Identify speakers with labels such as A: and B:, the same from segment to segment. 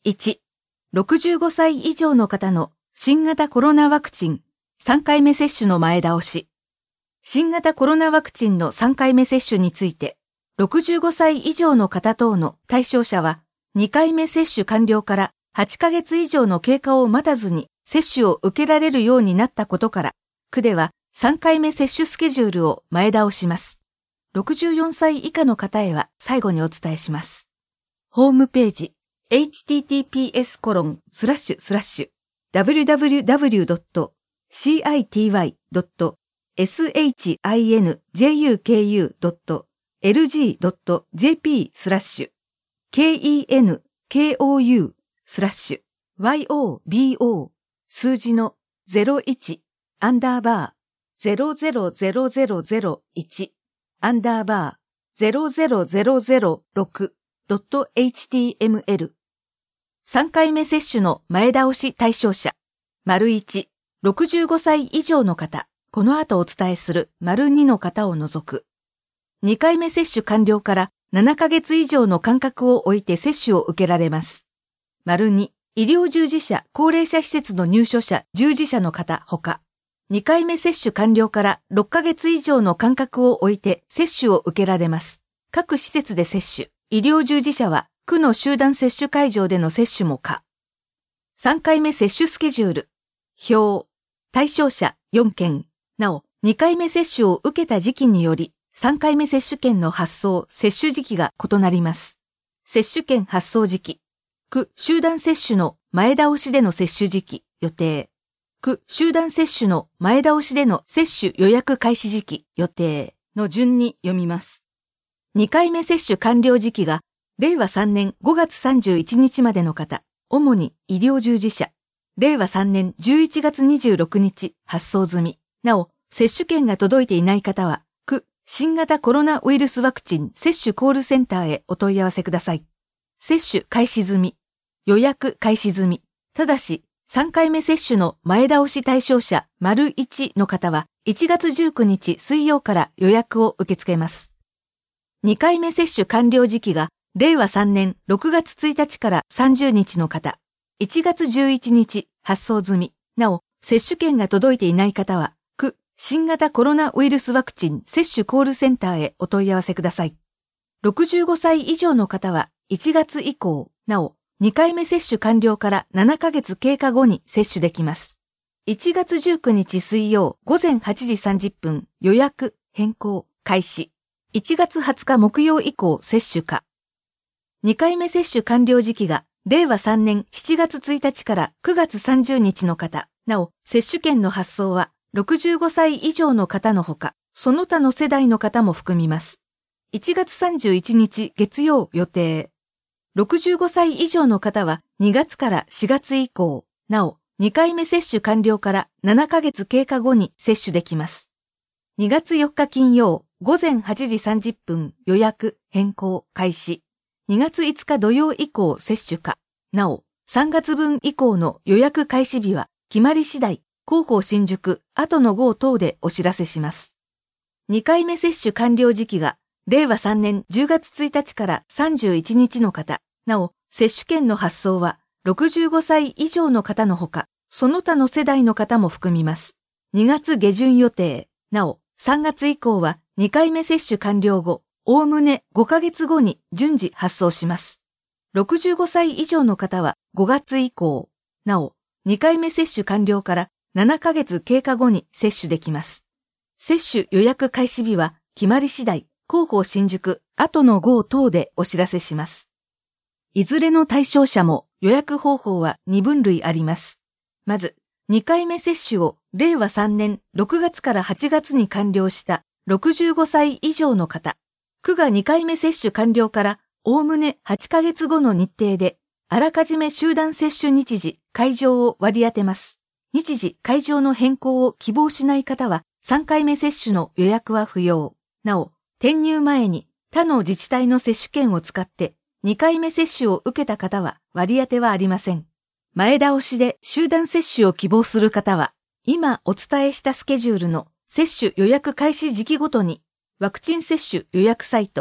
A: 1、65歳以上の方の新型コロナワクチン3回目接種の前倒し。新型コロナワクチンの3回目接種について、65歳以上の方等の対象者は、2回目接種完了から8ヶ月以上の経過を待たずに接種を受けられるようになったことから、区では3回目接種スケジュールを前倒します。64歳以下の方へは最後にお伝えします。ホームページ、https://www.cityy.shinkou/yobo 数字の01-00001-00006.html 3回目接種の前倒し対象者。1、65歳以上の方、この後お伝えする2の方を除く。2回目接種完了から7ヶ月以上の間隔を置いて接種を受けられます。2、医療従事者、高齢者施設の入所者、従事者の方ほか、2回目接種完了から6ヶ月以上の間隔を置いて接種を受けられます。各施設で接種、医療従事者は区の集団接種会場での接種も可。3回目接種スケジュール。表。対象者4件。なお、2回目接種を受けた時期により、3回目接種券の発送、接種時期が異なります。接種券発送時期。区集団接種の前倒しでの接種時期、予定。区集団接種の前倒しでの接種予約開始時期、予定の順に読みます。2回目接種完了時期が、令和3年5月31日までの方、主に医療従事者。令和3年11月26日発送済み。なお、接種券が届いていない方は、区新型コロナウイルスワクチン接種コールセンターへお問い合わせください。接種開始済み。予約開始済み。ただし、3回目接種の前倒し対象者 ① の方は1月19日水曜から予約を受け付けます。2回目接種完了時期が令和3年6月1日から30日の方、1月11日発送済み。なお、接種券が届いていない方は、区新型コロナウイルスワクチン接種コールセンターへお問い合わせください。65歳以上の方は1月以降、なお、2回目接種完了から7ヶ月経過後に接種できます。1月19日水曜午前8時30分予約変更開始。1月20日木曜以降接種可。2回目接種完了時期が令和3年7月1日から9月30日の方。なお、接種券の発送は65歳以上の方のほか、その他の世代の方も含みます。1月31日月曜予定。65歳以上の方は2月から4月以降、なお2回目接種完了から7ヶ月経過後に接種できます。2月4日金曜午前8時30分予約変更開始。2月5日土曜以降接種可。なお3月分以降の予約開始日は決まり次第、広報新宿後の号等でお知らせします。2回目接種完了時期が令和3年10月1日から31日の方。なお、接種券の発送は65歳以上の方のほか、その他の世代の方も含みます。2月下旬予定。なお、3月以降は2回目接種完了後、おおむね5ヶ月後に順次発送します。65歳以上の方は5月以降。なお、2回目接種完了から7ヶ月経過後に接種できます。接種予約開始日は決まり次第、広報新宿後の号等でお知らせします。いずれの対象者も予約方法は2分類あります。まず、2回目接種を令和3年6月から8月に完了した65歳以上の方。区が2回目接種完了からおおむね8ヶ月後の日程で、あらかじめ集団接種日時、会場を割り当てます。日時、会場の変更を希望しない方は3回目接種の予約は不要。なお、転入前に他の自治体の接種券を使って2回目接種を受けた方は割り当てはありません。前倒しで集団接種を希望する方は、今お伝えしたスケジュールの接種予約開始時期ごとに、ワクチン接種予約サイト、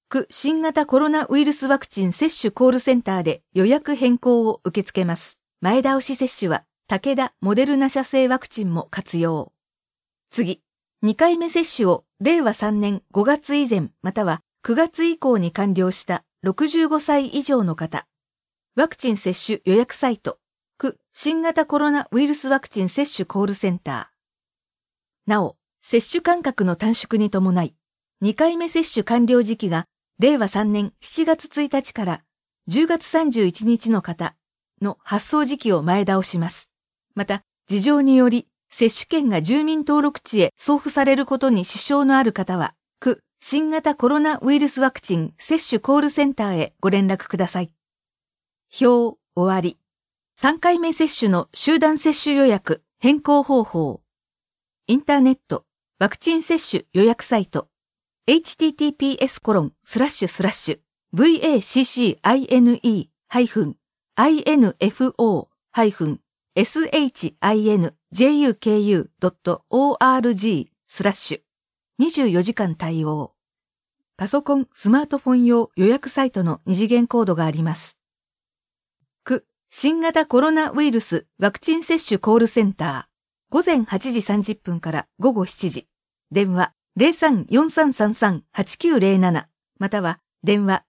A: 区新型コロナウイルスワクチン接種コールセンターで予約変更を受け付けます。前倒し接種は武田モデルナ社製ワクチンも活用。次、2回目接種を令和3年5月以前または9月以降に完了した65歳以上の方。ワクチン接種予約サイト、区新型コロナウイルスワクチン接種コールセンター。なお、接種間隔の短縮に伴い、2回目接種完了時期が令和3年7月1日から10月31日の方の発送時期を前倒します。また、事情により接種券が住民登録地へ送付されることに支障のある方は、区新型コロナウイルスワクチン接種コールセンターへご連絡ください。表終わり。3回目接種の集団接種予約変更方法。インターネットワクチン接種予約サイト。https://vaccininfo-shinjuku.org/ 24時間対応。パソコン、スマートフォン用予約サイトの二次元コードがあります。区新型コロナウイルスワクチン接種コールセンター。午前8時30分から午後7時。電話03-4333-8907または電話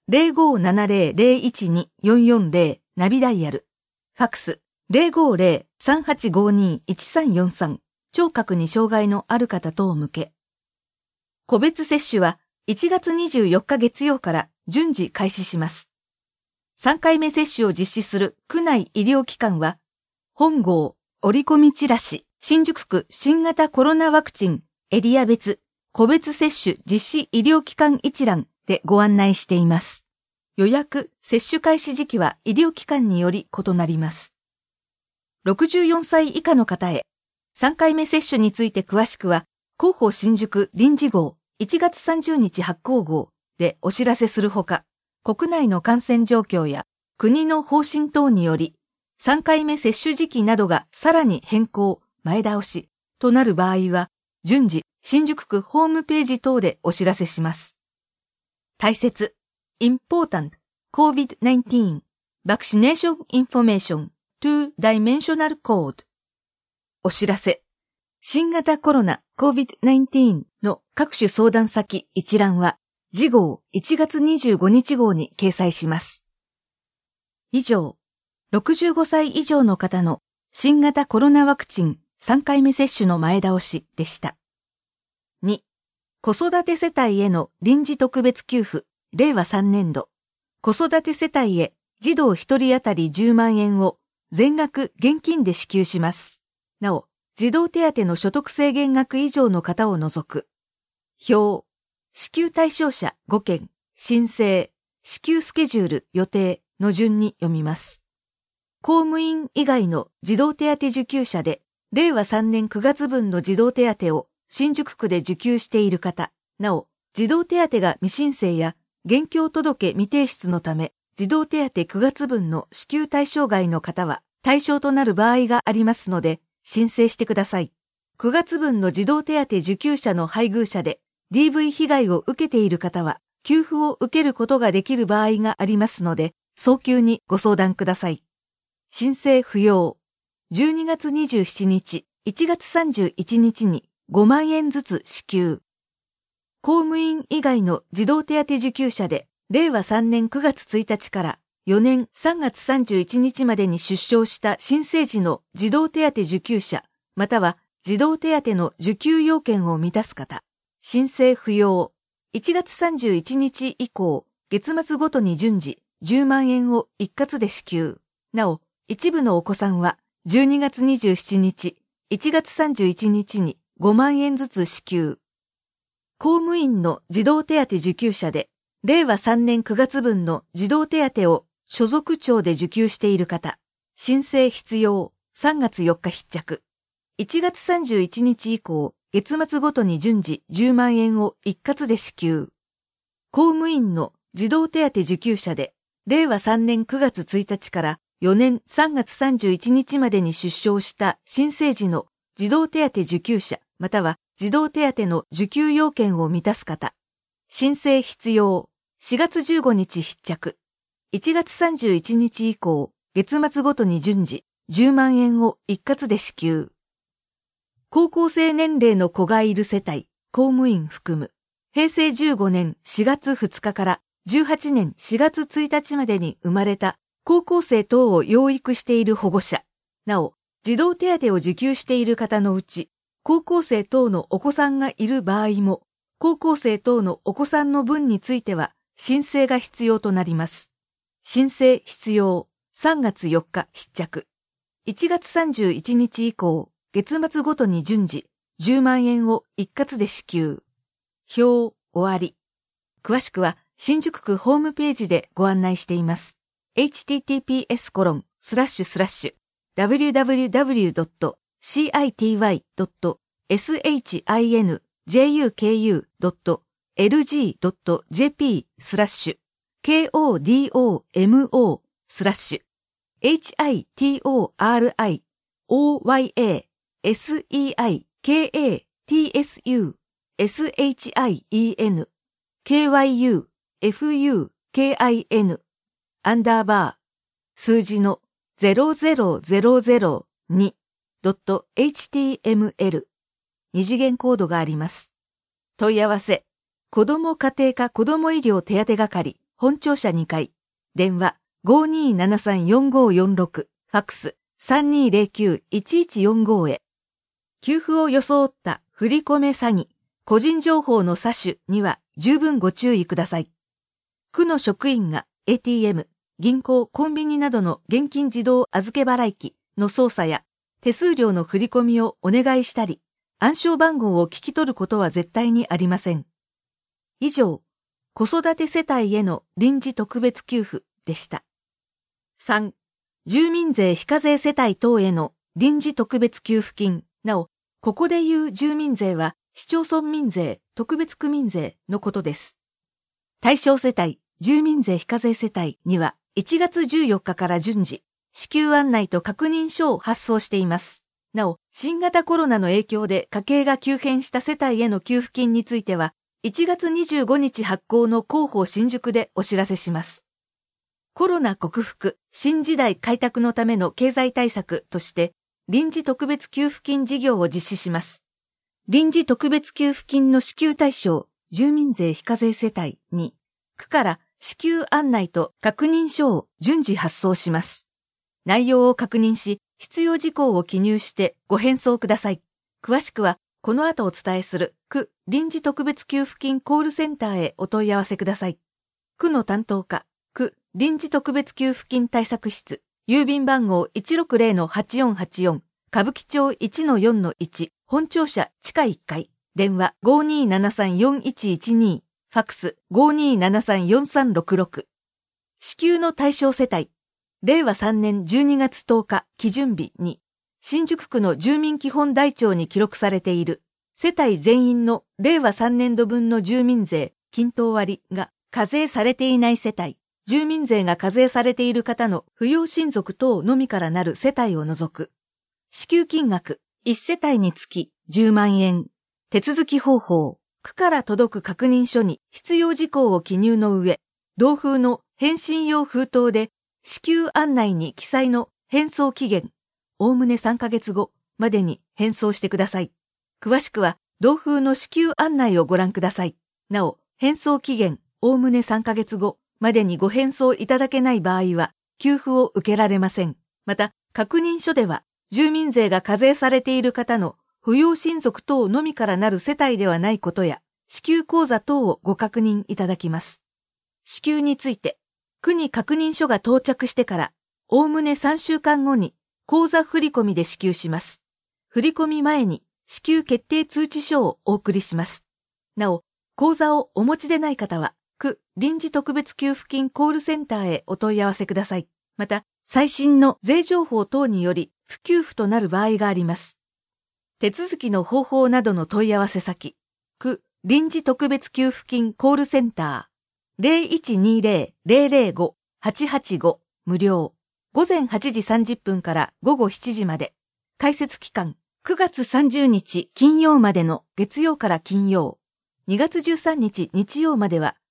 A: 0570-012-440 ナビダイヤル。ファックス 050-3852-1343 聴覚に障害のある方等向け。個別接種は1月24日月曜から順次開始します。3回目接種を実施する区内医療機関は、本号折り込みチラシ新宿区新型コロナワクチンエリア別個別接種実施医療機関一覧でご案内しています。予約、接種開始時期は医療機関により異なります。64歳以下の方へ、3回目接種について詳しくは、広報新宿臨時号1月30日発行号でお知らせするほか、国内の感染状況や国の方針等により、3回目接種時期などがさらに変更、前倒しとなる場合は、順次、新宿区ホームページ等でお知らせします。大切、Important COVID-19 Vaccination Information Two-Dimensional Code お知らせ、新型コロナ COVID-19 の各種相談先一覧は、次号1月25日号に掲載します。以上、65歳以上の方の新型コロナワクチン3回目接種の前倒しでした。2、子育て世帯への臨時特別給付、令和3年度。子育て世帯へ児童1人当たり10万円を全額現金で支給します。なお、児童手当の所得制限額以上の方を除く。表、支給対象者5件、申請、支給スケジュール予定の順に読みます。公務員以外の児童手当受給者で、令和3年9月分の児童手当を新宿区で受給している方、なお、児童手当が未申請や現況届未提出のため、児童手当9月分の支給対象外の方は対象となる場合がありますので、申請してください。9月分の児童手当受給者の配偶者で DV 被害を受けている方は、給付を受けることができる場合がありますので、早急にご相談ください。申請不要。12月27日、1月31日に5万円ずつ支給。公務員以外の児童手当受給者で、令和3年9月1日から4年3月31日までに出生した新生児の児童手当受給者、または児童手当の受給要件を満たす方。申請不要。1月31日以降、月末ごとに順次10万円を一括で支給。なお、一部のお子さんは12月27日、1月31日に5万円ずつ支給。公務員の児童手当受給者で、令和3年9月分の児童手当を所属庁で受給している方。申請必要。3月4日必着。1月31日以降、月末ごとに順次10万円を一括で支給。公務員の児童手当受給者で、令和3年9月1日から4年3月31日までに出生した新生児の児童手当受給者、または児童手当の受給要件を満たす方。申請必要。 4月15日必着。1月31日以降、月末ごとに順次、10万円を一括で支給。高校生年齢の子がいる世帯、公務員含む、平成15年4月2日から18年4月1日までに生まれた高校生等を養育している保護者、なお、児童手当を受給している方のうち、高校生等のお子さんがいる場合も、高校生等のお子さんの分については、申請が必要となります。申請必要、3月4日必着。1月31日以降、月末ごとに順次、10万円を一括で支給。表、終わり。詳しくは、新宿区ホームページでご案内しています。https://www.cityy.shin.kyu.jp/KODOMO/KYASEITORIKIN数字の 0002.html 二次元コードがあります。問い合わせ、子ども家庭科子ども医療手当係、本庁舎2階、電話 5273-4546、ファックス 3209-1145 へ。給付を装った振り込め詐欺、個人情報の詐取には十分ご注意ください。区の職員が ATM、銀行、コンビニなどの現金自動預け払い機の操作や手数料の振り込みをお願いしたり、暗証番号を聞き取ることは絶対にありません。以上、子育て世帯への臨時特別給付でした。3、住民税非課税世帯等への臨時特別給付金。なお、ここで言う住民税は市町村民税、特別区民税のことです。対象世帯、住民税非課税世帯には1月14日から順次、支給案内と確認書を発送しています。なお、新型コロナの影響で家計が急変した世帯への給付金については、1月25日発行の広報新宿でお知らせします。コロナ克服、新時代開拓のための経済対策として、臨時特別給付金事業を実施します。臨時特別給付金の支給対象、住民税非課税世帯に、区から支給案内と確認書を順次発送します。内容を確認し、必要事項を記入してご返送ください。詳しくは、この後お伝えする区臨時特別給付金コールセンターへお問い合わせください。区の担当課、区臨時特別給付金対策室、郵便番号 160-8484、歌舞伎町 1-4-1、本庁舎地下1階、電話 5273-4112、ファックス 5273-4366。支給の対象世帯、令和3年12月10日基準日に、新宿区の住民基本台帳に記録されている、世帯全員の令和3年度分の住民税、均等割が課税されていない世帯、住民税が課税されている方の扶養親族等のみからなる世帯を除く。支給金額、1世帯につき10万円。手続き方法、区から届く確認書に必要事項を記入の上、同封の返信用封筒で支給案内に記載の返送期限、おおむね3ヶ月後までに返送してください。詳しくは同封の支給案内をご覧ください。なお、返送期限、おおむね3ヶ月後までにご返送いただけない場合は、給付を受けられません。また、確認書では、住民税が課税されている方の扶養親族等のみからなる世帯ではないことや、支給口座等をご確認いただきます。支給について、区に確認書が到着してから、おおむね3週間後に、口座振込で支給します。振込前に、支給決定通知書をお送りします。なお、口座をお持ちでない方は、区臨時特別給付金コールセンターへお問い合わせください。また、最新の税情報等により不給付となる場合があります。手続きの方法などの問い合わせ先、区臨時特別給付金コールセンター 0120-005-885 無料。午前8時30分から午後7時まで。開設期間9月30日金曜までの月曜から金曜。2月13日日曜までは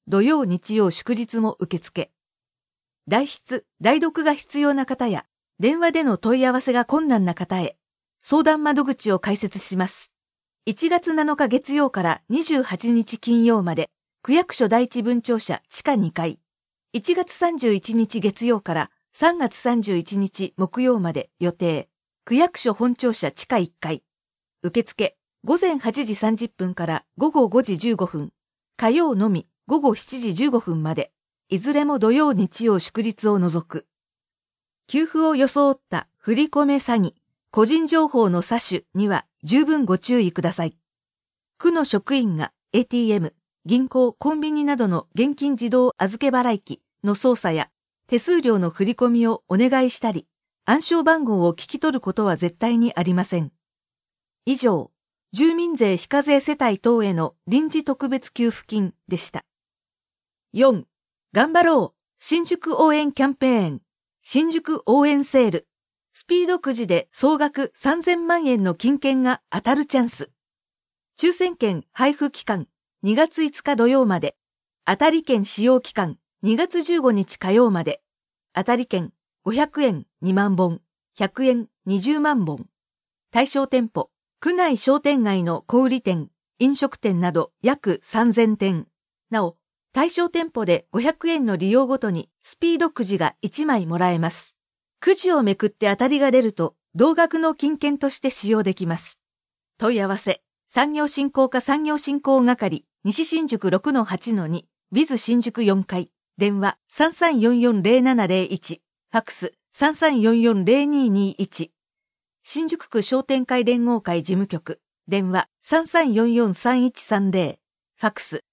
A: 土曜日曜祝日も受付。代筆、代読が必要な方や、電話での問い合わせが困難な方へ、相談窓口を開設します。1月7日月曜から28日金曜まで、区役所第一分庁舎地下2階。1月31日月曜から3月31日木曜まで予定。区役所本庁舎地下1階。受付、午前8時30分から午後5時15分。火曜のみ午後7時15分まで。いずれも土曜日曜祝日を除く。給付を装った振り込め詐欺、個人情報の詐取には十分ご注意ください。区の職員が ATM、銀行、コンビニなどの現金自動預け払い機の操作や手数料の振り込みをお願いしたり、暗証番号を聞き取ることは絶対にありません。以上、住民税非課税世帯等への臨時特別給付金でした。4. 頑張ろう新宿応援キャンペーン新宿応援セールスピードくじで総額3000万円の金券が当たるチャンス。抽選券配布期間2月5日土曜まで。当たり券使用期間2月15日火曜まで。当たり券500円2万本、100円20万本。対象店舗、区内商店街の小売店、飲食店など約3000店。なお、対象店舗で500円の利用ごとにスピードくじが1枚もらえます。くじをめくって当たりが出ると同額の金券として使用できます。問い合わせ、産業振興課産業振興係、西新宿 6-8-2、ビズ新宿4階、電話 33440701、ファックス 33440221。新宿区商店会連合会事務局、電話 33443130、ファックス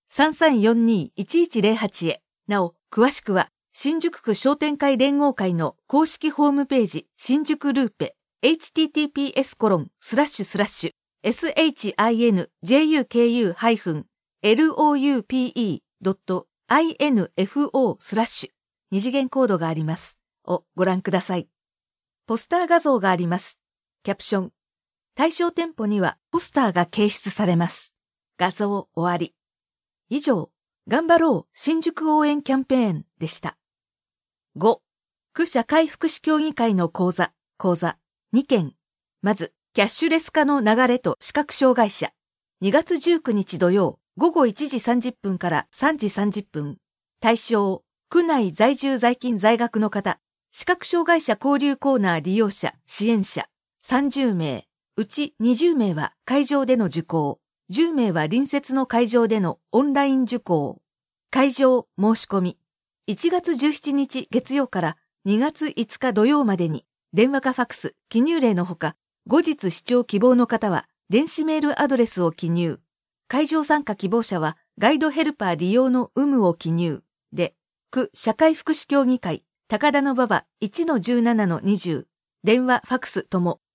A: 33421108へ。なお、詳しくは、新宿区商店会連合会の公式ホームページ、新宿ルーペ、https://sinjuku-loupe.info/ 二次元コードがあります。をご覧ください。ポスター画像があります。キャプション。対象店舗にはポスターが掲出されます。画像終わり。以上、頑張ろう新宿応援キャンペーンでした。5. 区社会福祉協議会の講座2件。まず、キャッシュレス化の流れと視覚障害者。2月19日土曜、午後1時30分から3時30分。対象、区内在住在勤在学の方、視覚障害者交流コーナー利用者、支援者、30名。うち20名は会場での受講。10名は隣接の会場でのオンライン受講。会場申し込み。1月17日月曜から2月5日土曜までに電話かファックス、記入例のほか、後日視聴希望の方は電子メールアドレスを記入。会場参加希望者はガイドヘルパー利用の有無を記入。で、区社会福祉協議会、高田馬場 1-17-20。電話ファックスとも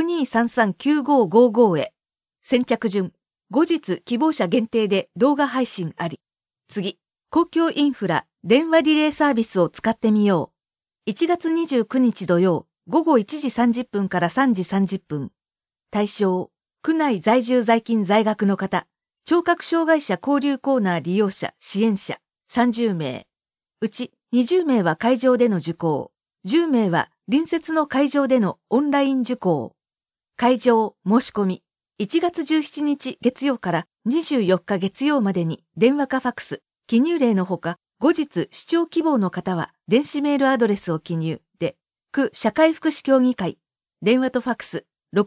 A: 62339555へ。先着順。後日希望者限定で動画配信あり。次、公共インフラ電話リレーサービスを使ってみよう。1月29日土曜、午後1時30分から3時30分。対象、区内在住在勤在学の方、聴覚障害者交流コーナー利用者、支援者、30名。うち20名は会場での受講、10名は隣接の会場でのオンライン受講。会場申し込み。1月17日月曜から24日月曜までに電話かファックス、記入例のほか、後日視聴希望の方は電子メールアドレスを記入で、区社会福祉協議会、電話とファックス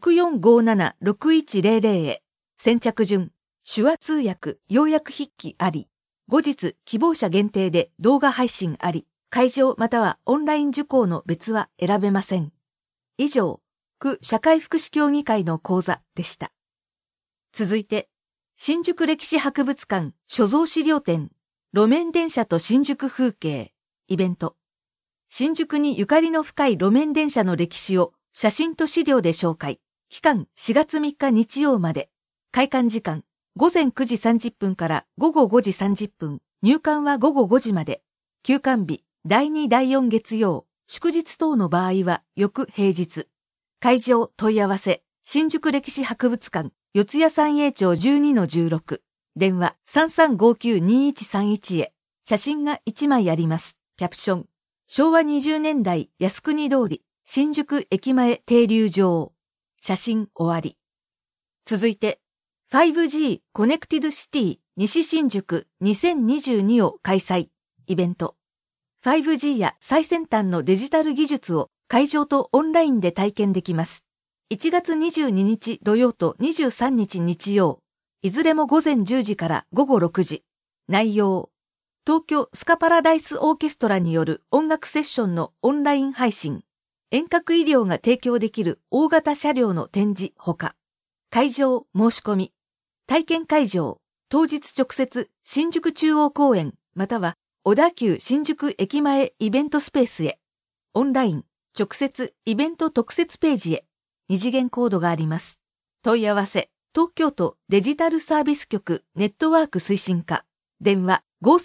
A: 6457-6100 へ。先着順、手話通訳、要約筆記あり。後日希望者限定で動画配信あり。会場またはオンライン受講の別は選べません。以上、区社会福祉協議会の講座でした。続いて、新宿歴史博物館所蔵資料展、路面電車と新宿風景、イベント。新宿にゆかりの深い路面電車の歴史を写真と資料で紹介。期間4月3日日曜まで。開館時間、午前9時30分から午後5時30分。入館は午後5時まで。休館日、第2第4月曜、祝日等の場合は翌平日。会場問い合わせ、新宿歴史博物館、四谷三栄町 12-16。電話 3359-2131 へ。 写真が1枚あります。キャプション。昭和20年代靖国通り、新宿駅前停留場。写真終わり。続いて、5G コネクティドシティ西新宿2022を開催。イベント。5G や最先端のデジタル技術を会場とオンラインで体験できます。1月22日土曜と23日日曜。いずれも午前10時から午後6時。内容。東京スカパラダイスオーケストラによる音楽セッションのオンライン配信。遠隔医療が提供できる大型車両の展示ほか。会場申し込み。体験会場。当日直接新宿中央公園または小田急新宿駅前イベントスペースへ。オンライン。直接イベント特設ページへ。二次元コードがあります。問い合わせ。東京都デジタルサービス局ネットワーク推進課。電話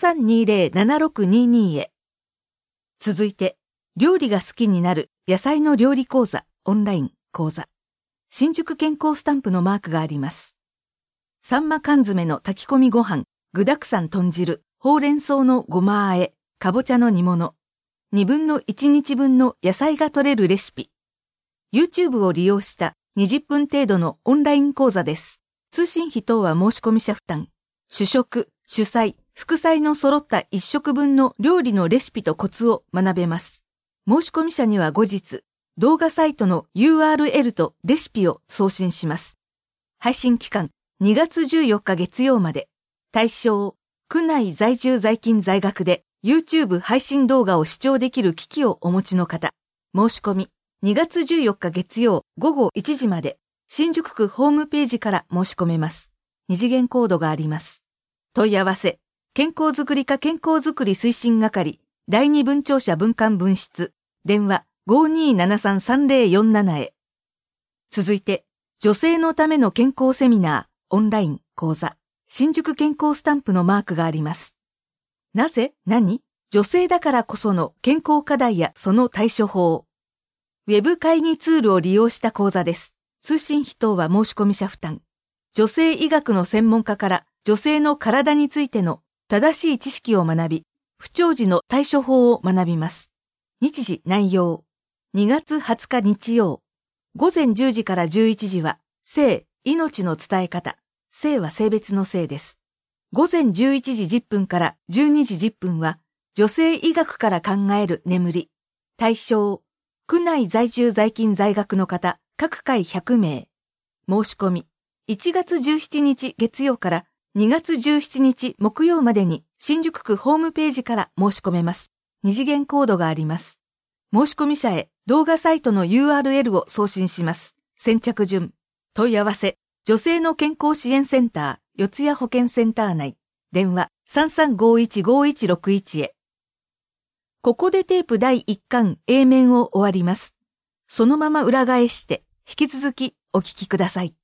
A: 5320-7622 へ。続いて、料理が好きになる野菜の料理講座、オンライン講座。新宿健康スタンプのマークがあります。サンマ缶詰の炊き込みご飯、具沢山豚汁、ほうれん草のごま和え、かぼちゃの煮物。2分の1日分の野菜が取れるレシピ。YouTube を利用した20分程度のオンライン講座です。通信費等は申し込み者負担。主食、主菜、副菜の揃った1食分の料理のレシピとコツを学べます。申し込み者には後日、動画サイトの URL とレシピを送信します。配信期間、2月14日月曜まで。対象、区内在住在勤在学で YouTube 配信動画を視聴できる機器をお持ちの方。申し込み、2月14日月曜午後1時まで。新宿区ホームページから申し込めます。二次元コードがあります。問い合わせ、健康づくり課健康づくり推進係、第二分庁舎分館分室、電話 5273-3047 へ。続いて、女性のための健康セミナー、オンライン講座、新宿健康スタンプのマークがあります。なぜ、何？女性だからこその健康課題やその対処法。ウェブ会議ツールを利用した講座です。通信費等は申し込み者負担。女性医学の専門家から女性の体についての正しい知識を学び、不調時の対処法を学びます。日時内容。2月20日日曜。午前10時から11時は、性、命の伝え方。性は性別の性です。午前11時10分から12時10分は、女性医学から考える眠り。対象。区内在住在勤在学の方、各回100名。申し込み。1月17日月曜から2月17日木曜までに新宿区ホームページから申し込めます。二次元コードがあります。申し込み者へ動画サイトの URL を送信します。先着順。問い合わせ。女性の健康支援センター、四谷保健センター内。電話 3351-5161 へ。ここでテープ第1巻 A 面を終わります。そのまま裏返して引き続きお聞きください。